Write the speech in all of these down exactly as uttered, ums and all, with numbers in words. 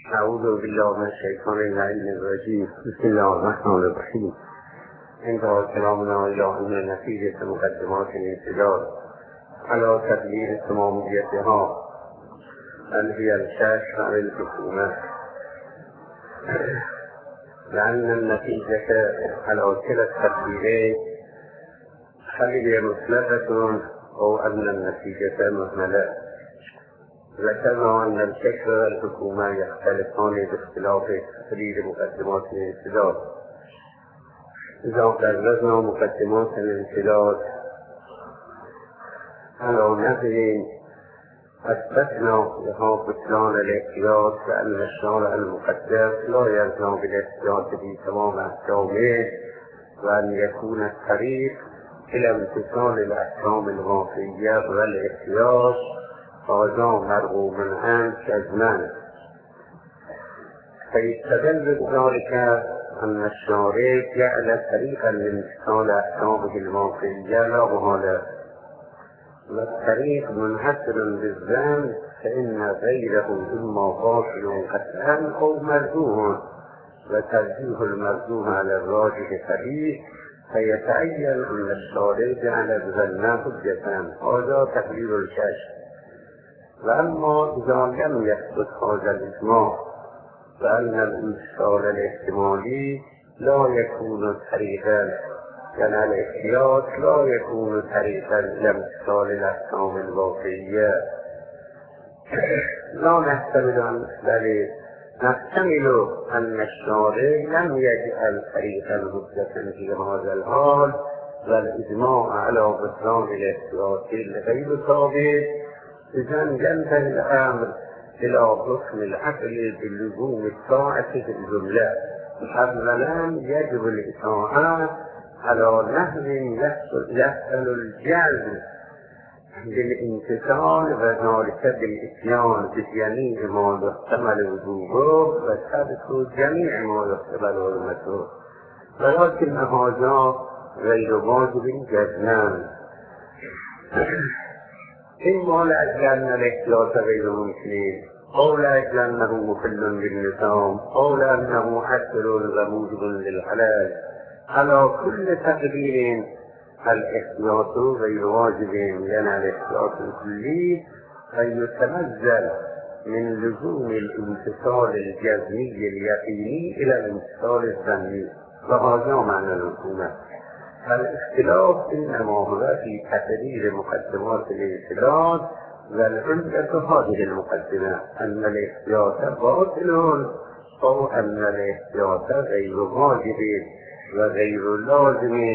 اعوذ بالله من الشیطان اللعین الرجیم. بسم الله الرحمن الرحیم. انتهى كلامنا الى ان نتیجه مقدمات الانسداد على تبلیغ تمامیتها بل هي الكشف عن الحكومة، لأن النتيجة على كلا التبليغين هل مثلثة أو أن النتيجة مهملة. ذكرنا أن الكشف والحكومة يختلفان باختلاف تقرير مقدمات الانسداد. إذا قررنا مقدمات الانسداد على نحو أثبتنا لها بطلان الاحتياط، لأن الشارع المقدس لا يلزم بالاحتياط في تمام أحكامه، وأن يكون الطريق إلى امتثال الأحكام الواقعية والاحتياط هذا مرغوب عنه جزما. فيستدل بذلك أن الشارع جعل طريقا لامتثال أحكامه الواقعية لا محالة، والطريق منحصر بالذنب، فإن غيره إما باطل قطعا أو مرجوح، وترجيح المرجوح على الراجح صحيح، فيتعين أن الشارع جعل الظن حجة. هذا تقرير الكشف. وأما إذا لم يثبت هذا الإجماع فأن الامتثال الاحتمالي لا يكون طريقا، يعني الاحتياط لا يكون طريقا إلى امتثال الأحكام الواقعية، لا نحتمل بل نحتمل أن الشارع لم يجعل طريقا حجة في هذا الحال، والإجماع على بطلان الاحتياط غير ثابت. إذا ينتهي الأمر إلى حكم العقل بلزوم الطاعة في الجملة. أولا يجب الإطاعة على نحو يحصل الجزم بالامتثال، وذلك بالإتيان بجميع ما يحتمل وجوبه وترك جميع ما يحتمل حرمته، ولكن هذا غير واجب جزما، إما لأجل أن الاحتياط غير ممكن، أو لأجل أنه مخل بالنظام، أو لأنه حسر وموجب للحلال. على كل تقدير الاحتياط غير واجب، لأن الاحتياط الكلي أن يتنزل من لزوم الامتثال الجزمي اليقيني إلى الامتثال الظني، وهذا معنى الحكومة. الاختلاف إنما هو في تقرير مقدمات الانسداد، والعمدة هذه المقدمة أن الاحتياط باطل أو أن الاحتياط غير واجب وغير لازم.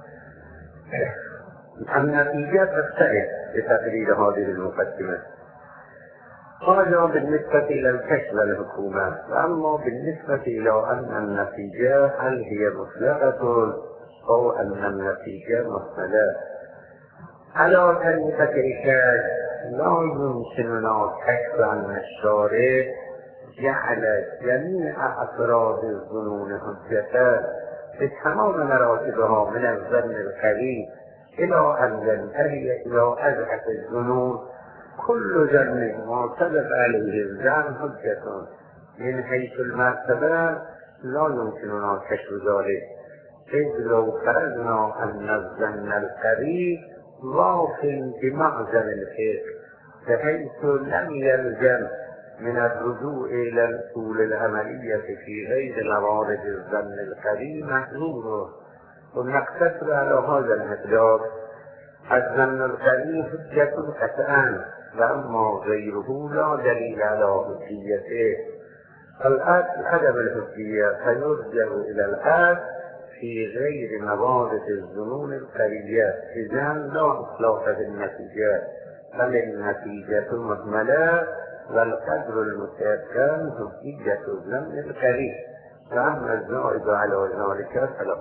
النتيجة تختلف بتقرير هذه المقدمة. هذا بالنسبة إلى الكشف والحكومة. وأما بالنسبة إلى أن النتيجة هل هي مطلقة أو أن النتيجة مهملة، على كلمة الكشف لا يمكننا كشف أن الشارع جعل جميع أفراد الظنون حجة بتمام مراتبها من الظن القوي إلى أن ينتهي إلى أضعف الظنون. كل ظن ما سبب عليه الظن حجة. من حيث المرتبة لا يمكننا كشف ذلك، إذ لو فرضنا أن الظن القوي واقع بمعزل الفقه، بحيث لم يلزم من الرجوع إلى الأصول العملية في غير موارد الظن القوي محظور، ونقتصر على هذا المقدار. الظن القوي حجة قطعا، وأما غيره لا دليل على حجيته. الأصل عدم الحجية، فيرجع إلى الأصل في غير موارد الظنون القوية. إذا لا إطلاق بالنتيجة، بل النتيجة مهملة، والقدر المتيقن حجية الظن القوي، فأما الزائد على ذلك فلا.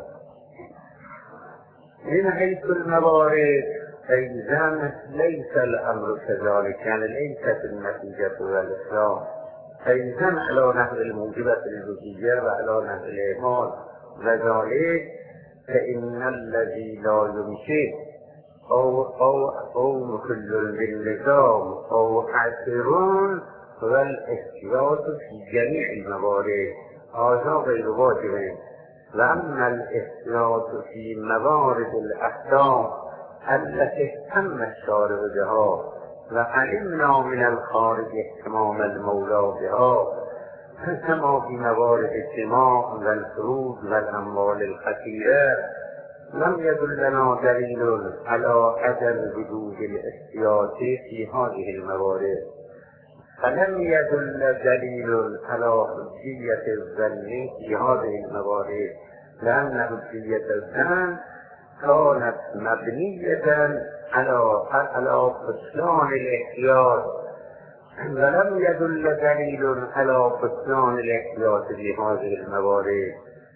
من حيث الموارد فإذا ليس الأمر كذلك، يعني ليست النتيجة والإسلام. فإذا على نحو الموجبة للحجية وعلى نحو الإيمان، وذلك فإن الذي لا يمكن أو أو أو مخل بالنظام أو حسر والاحتیاط في جميع الموارد هذا غير واجب. وأما الاحتياط في موارد الأحكام التي اهتم الشارع بها وعلمنا من الخارج اهتمام المولى بها كما في موارد الدماء والفروج والأموال الخطيرة لم يدلنا دليل على عدم وجود الاحتياط في هذه الموارد، فلم يدل دليل على حجية الظن في هذه الموارد، لأن حجية الظن كانت مبنية على على بطلان الاحتياط، ولم يدل دليل على بطلان الاحتياط في هذه الموارد.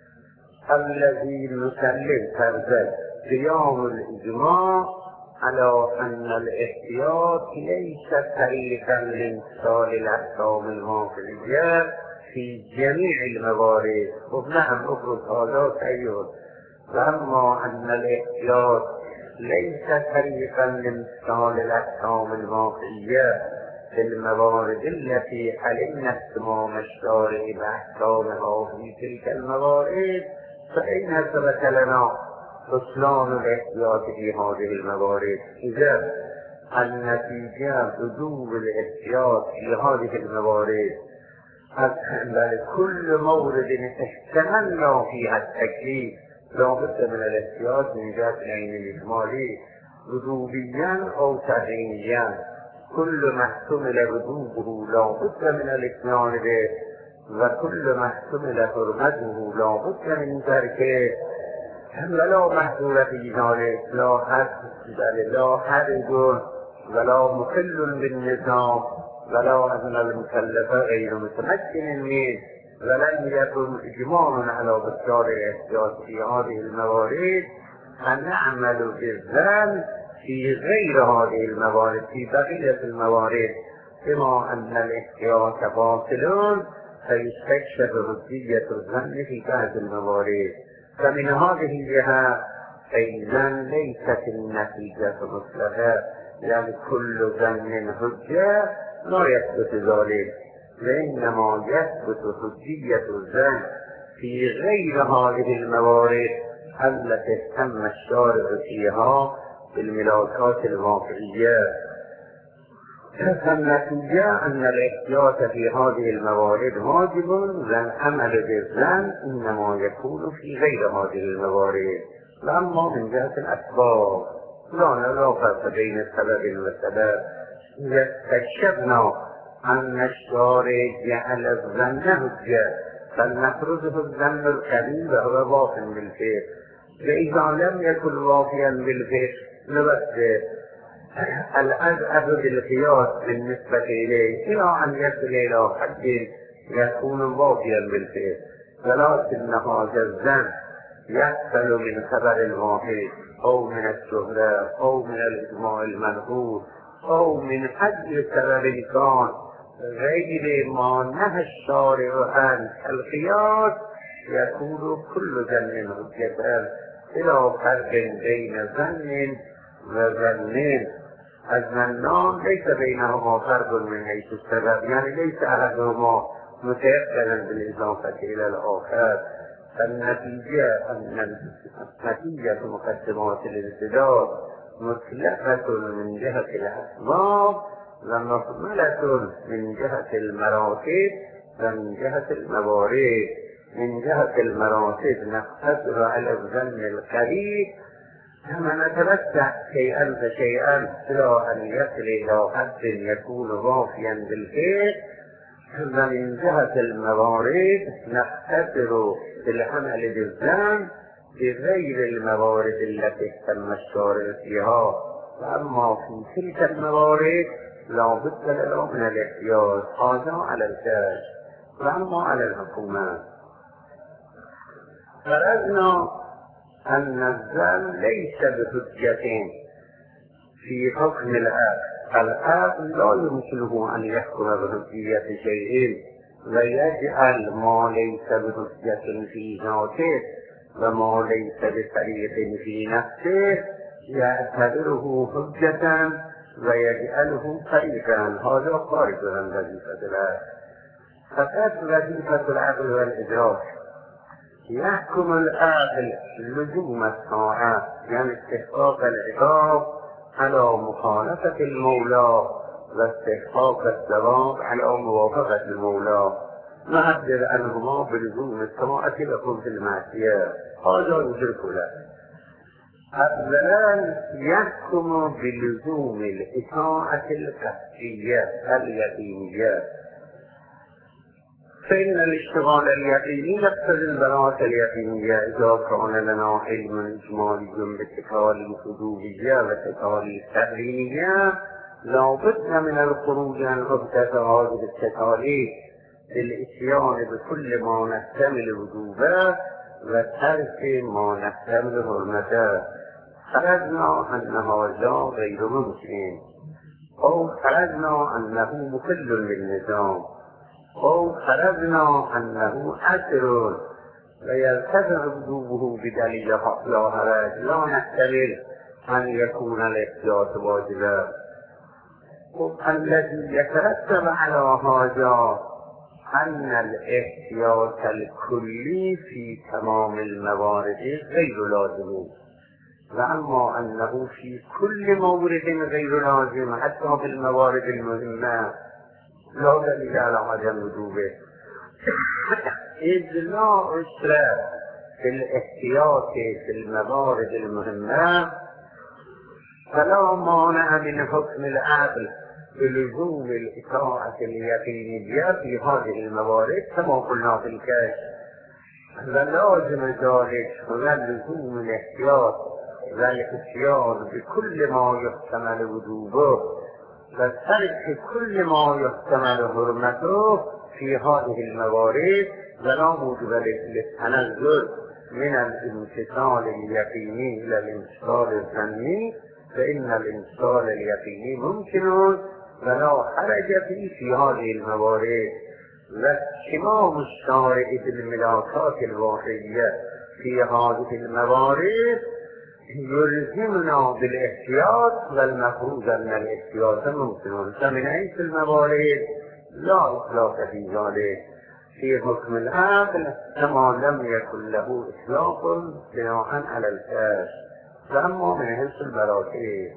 الذي نسلم فرضا قيام الإجماع على أن الاحتياط ليس طريقا لامتثال الأحكام الماضية في جميع الموارد. وبنعم أفرض هذا تأييد. وأما أن الاحتياط ليس طريقا لامتثال الأحكام الماضية في الموارد التي علمنا اهتمام الشارع بأحكامها في تلك الموارد، فإن ثبت لنا بطلان الاحتياط في هذه الموارد. إذا النتيجة بدون الاحتياط في هذه الموارد، بل كل مورد احتملنا فيها التكليف لا بد من الاحتياط من جهة العين الإجمالي وجوبيا أو تدعينيا. كل ما احتمل وجوبه لا بد من الاتيان به، وكل ما احتمل حرمته لا بد من تركه، ولا محظور في ذلك، لا حد لا حرج ولا مخل بالنظام، ولا أن المكلف غير متمكن منه، ولن يكن إجماع على بطلان الاحتياط في هذه الموارد فنعمل بالظن في غير هذه الموارد في بقية الموارد، كما أن الاحتياط باطل فيستكشف حجية الظن في بعض الموارد. فمن هذه الجهة أيضا ليست النتيجة مطلقة، يعني كل ظن حجة لا يثبت ذلك، وإنما يثبت حجية الظن في غير هذه الموارد التي اهتم الشارع فيها بالملاكات الواقعية. فالنتيجة أن الاحتياط في هذه الموارد واجب، والعمل بالظن إنما يكون في غير هذه الموارد. وأما من جهة الأسباب لا لا فرق بين السبب والسبب. إذا استكشفنا أن الشارع جعل الظن حجة فلنفرضه الظن القليل وهو واقع بالفعل، وإذا لم يكن واقعا بالفعل نبدأ الأذهب بالقياس بالنسبة إليه إلى أن يصل إلى حد يكون واقعا بالفعل، ولكن هذا الظن يحصل من خبر واحد أو من الشهرة أو من الإجماع المنقول أو من أي سبب كان غير ما نهى الشارع عن القياس، يكون كل ظن حجة إلى فرق بين ظن وظنين. الظنان ليس بينهما فرق من حيث السبب، يعني ليس أحدهما متيقنا بالإضافة إلى الآخر. فالنتيجة أن نتيجة مقدمات الابتداء مطلقة من جهة الأسباب ومحملة من جهة المراتب ومن جهة الموارد. من جهة المراتب نقتصر على الظن القريب كما نتمتع شيئا فشيئا إلى أن يصل إلى حد يكون وافيا بالفعل، ومن جهة الموارد نقتصر بالعمل بالظن بغير الموارد التي اهتم الشارع فيها. وأما في تلك الموارد لا بد لنا من الاحتياط، هذا على الكاش. وأما على الحكومات فرضنا أن الظن ليس بحجة في حكم الآب. الآب لا يمكنه أن يحكم بحجية شيء ويجعل ما ليس بحجة في ذاته وما ليس بطريق في نفسه يعتبره حجة و یجعله طریقا هذا خارج عن وظیفة العقل. فقط وظیفة العقل و الادراک. يحكم العقل لزوم الطاعة يعني استحقاق العقاب على مخالفة المولى واستحقاق الثواب على موافقة المولى، نعبر عنهما بلزوم الطاعة وقبح المعصية. هذا يدرك له. أولا يحكم بلزوم الإطاعة القطعية اليقينية، فإن الاشتغال اليقيني يقتضي البراءة اليقينية إذا كان لنا علم إجمالي بالتكاليف الوجوبية والتكاليف التحريمية لا بد من الخروج عن عهدة هذه التكاليف بالإتيان بكل ما نحتمل وجوبه وترك ما نحتمل حرمته. فرضنا أن هذا غير ممكن، أو فرضنا أنه مخل بالنظام، أو فرضنا أنه أثر ويرتفع وجوبه بدليل لا حرج، لا نحتمل أن يكون الاحتياط واجبا. الذي يترتب على هذا أن الاحتياط الكلي في تمام الموارد غير لازم، وأما أنه في كل مورد غير لازم حتى في الموارد المهمة لا دليل على عدم وجوبه، إذ لا عسر في الاحتياط في الموارد المهمة، فلا مانع من حكم العقل بلزوم الإطاعة اليقينية في هذه الموارد كما قلنا في الكشف. ولازم ذلك هو لزوم الاحتياط والاتيان بكل ما يحتمل وجوبه وترك كل ما يحتمل حرمته في هذه الموارد، ولا موجب للتنزل من الامتثال اليقيني الى الامتثال الظني، فإن الامتثال اليقيني ممكن ولا حرج فيه في هذه الموارد. واهتمام الشارع بالملاكات الواقعية في هذه الموارد يلزمنا بالاحتياط، والمفروض أن الاحتياط ممكن، فمن حيث الموارد لا إطلاق في ذلك في حكم العقل كما لم يكن له إطلاق بناء على الكشف. فأما من حيث المراتب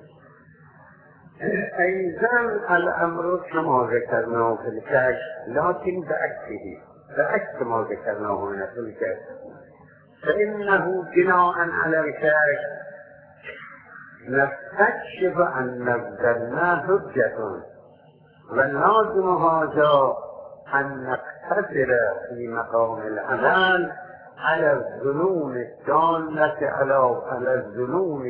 أيضا الأمر كما ذكرناه في الكشف، لكن بعكسه، بعكس ما ذكرناه هنا في الكشف، فإنه بناء على الكشف نستكشف أن الظن حجة، واللازم هذا أن نقتصر في مقام العمل على الظنون الدالة على الظنون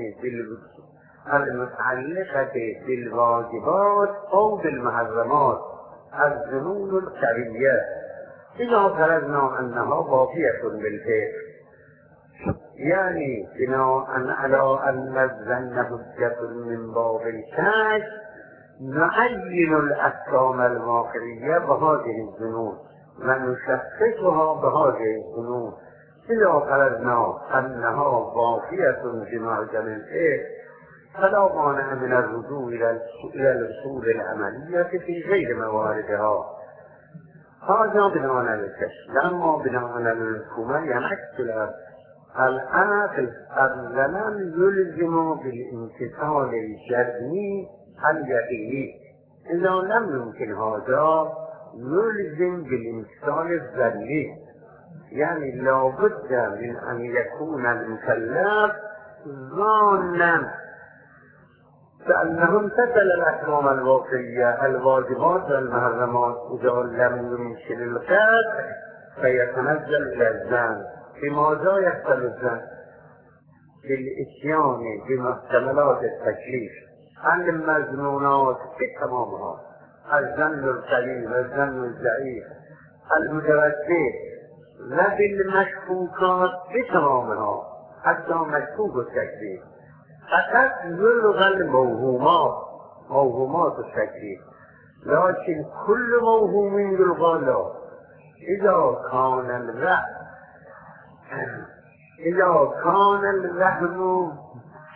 المتعلقة بالواجبات أو بالمحرمات، الظنون القوية، إذا فرضنا أنها واقعة بالفعل، يعني بناء على أن الظن حجة من باب الكشف نعين الأحكام الواقعية بهذه الظنون ونشخصها بهذه الظنون. إذا فرضنا أنها واقعة بمعجم الفعل فلا مانع من الرجوع إلى الأصول العملية في غير مواردها. هذا بناء على الكشف. لما بناء على الحكومة ينعكس العقل أولا يلزم بالامتثال الجزمي اليقيني، إذا لم يمكن هذا يلزم بالامتثال الظني، يعني لا بد من أن يكون المكلف ظانا فأنه امتثل الأحكام الواقعية الواجبات والمحرمات. إذا لم يمكن القطع فيتنزل إلى الظن. بماذا يحصل الظن؟ بالإتيان بمحتملات التكليف المظنونات بتمامها، الظن القليل والظن الضعيف المتوسط، وبالمشكوكات بتمامها حتى مشكوك التكليف. فقط يلغى الموهومات، موهومات التكليف، لكن كل موهوم يلغى له. إذا كان الرأي إذا كان الوهم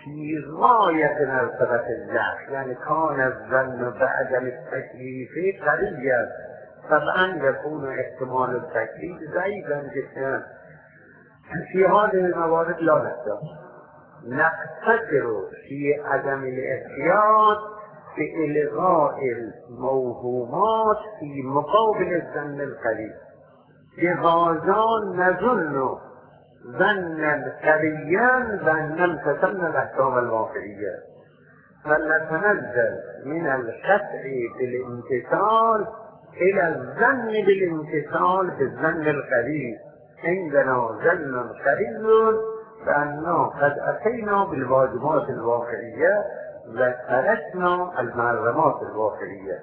في غاية مرتبة الضعف، يعني كان الظن بعدم التكليف قويا، طبعا يكون احتمال التكليف ضعيفا جدا. في هذه الموارد لا نقدر نقتصر في عدم الاحتياط بإلغاء الموهومات في مقابل الظن القوي، بهذا نظن ظنا قويا ظنا امتثلنا الاحكام الواقعيه، فلنتنزل من القطع بالامتثال الى الظن بالامتثال بالظن القوي. عندنا ظن قوي بأننا قد أتينا بالواجبات الواقعية وتركنا المحرمات الواقعية.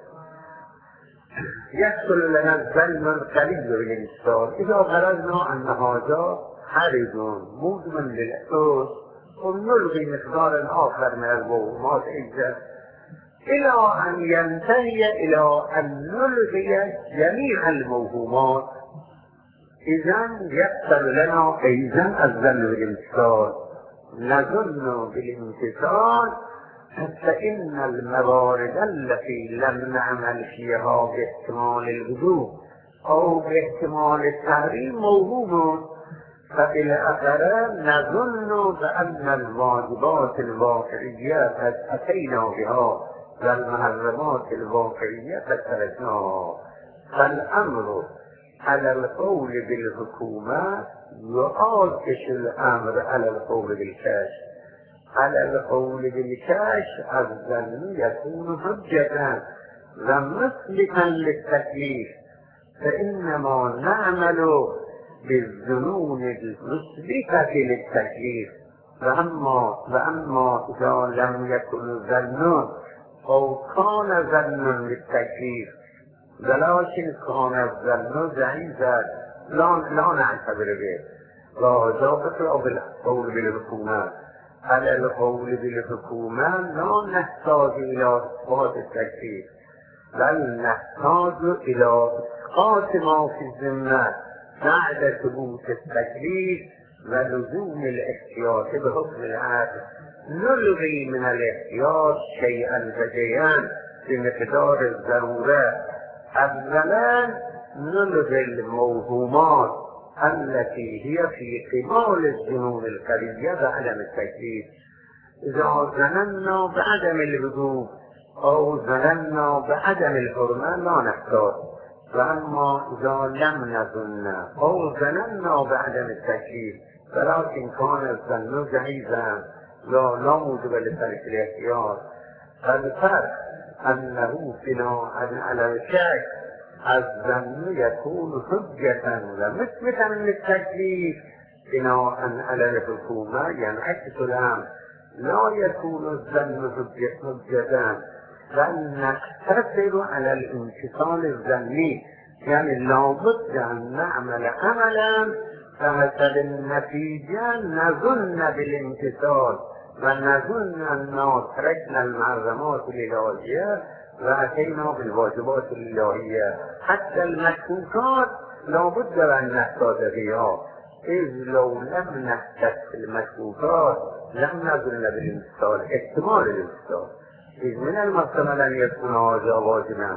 يحصل لنا الظن القوي بالامتثال إذا فرضنا أن هذا حرج مدمن للأساس ونلغي مقدارا آخر من الموهومات أيضا، إلى أن ينتهي إلى أن نلغي جميع الموهومات. إذن يحصل لنا أيضا الظن بالامتثال، نظن بالامتثال فإن الموارد التي لم نعمل فيها باحتمال الوجوب أو باحتمال التحريم موهوم، فبالآخرة نظن بأن الواجبات الواقعية قد أتينا بها والمحرمات الواقعية قد تركناها. فالأمر على القول بالحكومة يعاكس الأمر على القول بالكشف. على القول بالكشف الظن يكون حجة ومثبتا للتكليف، فإنما نعمل بالظنون المثبتة للتكليف، وأما وأما إذا لم يكن ظن أو كان ظن للتكليف ولكن كان الظن ضعيفا لا لا نعتبر به، وهذا بطلع بالقول بالحكومة. على القول بالحكومة لا نحتاج إلى إثبات التكليف، بل نحتاج إلى إسقاط ما في الذمة بعد ثبوت التكليف ولزوم الاحتياط بحكم العدل. نلغي من الاحتياط شيئا فشيئا بمقدار الضرورة. أولا نلغي الموهومات التي هي في قبال الظنون القوية بعدم التكليف. إذا ظننا بعدم الوجوب أو ظننا بعدم الحرمة لا نحتاج، وأما إذا لم نظن أو ظننا بعدم التكليف ولكن كان الظن ضعيفا لا لا موجب لترك الاحتياط، فالفرق أنه بناء على الشك الظن يكون حجة ومثبتا للتكليف، بناء على الحكومة ينعكس الأمر، لا يكون الظن حجة بل نقتصر على الامتثال الظني، يعني لابد أن نعمل عملا فحسب النتيجة نظن بالامتثال ونظن أننا تركنا المحرمات الإلهية وأتينا بالواجبات الإلهية. حتى المشكوكات لابد أن نحتاج بها، إذ لو لم نحتاج المشكوكات لم نظن بالامتثال احتمال الامتثال، إذ من المحتمل أن يكون هذا واجبا.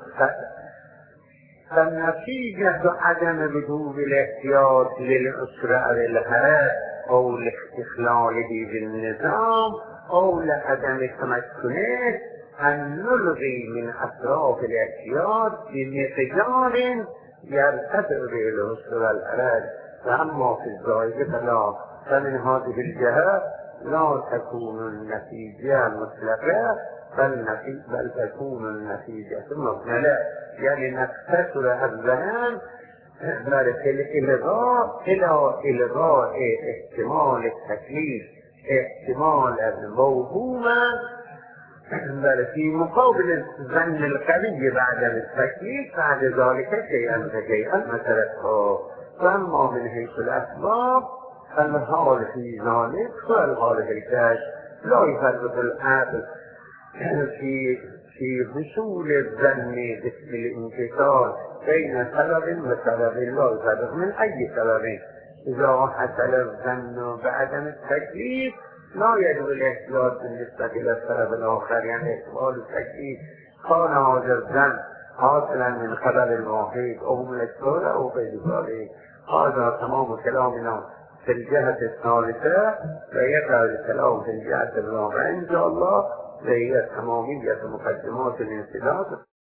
فالنتيجة عدم وجوب الاحتياط للأسرة أو الحرج أو لاستخلاله بالنظام أو لعدم تمكنه أن نلغي من أطراف الاحتياط بمقدار يرتفع به الأسرة والحرج، وأما في الزائد فلا. فمن هذه الجهة لا تكون النتيجة مطلقة بل, بل تكون النتيجة مهملة، يعني نقتصر الظن في الإلغاء إلى إلغاء احتمال التكليف احتمال الموهومة، بل في مقابل الظن القوي بعد التكليف بعد ذلك شيئا فشيئا مثلا. فأما من حيث الأسباب الحال في ذلك والحال في الكشف لا يفرق العقل في في حصول الظن بالامتثال بين سبب وسبب لا يفرق من أي سبب. إذا حصل الظن بعدم التكليف لا يجب الاحتياط بالنسبة إلى السبب الآخر، يعني احتمال التكليف كان هذا الزن حاصلا من خبر المحيط أو من السورة أو غير ذلك. هذا تمام كلامنا في الجهة الثالثة، ويقع الكلام في الجهة الرابعة إن شاء الله، وهي تمامية مقدمات الانسداد.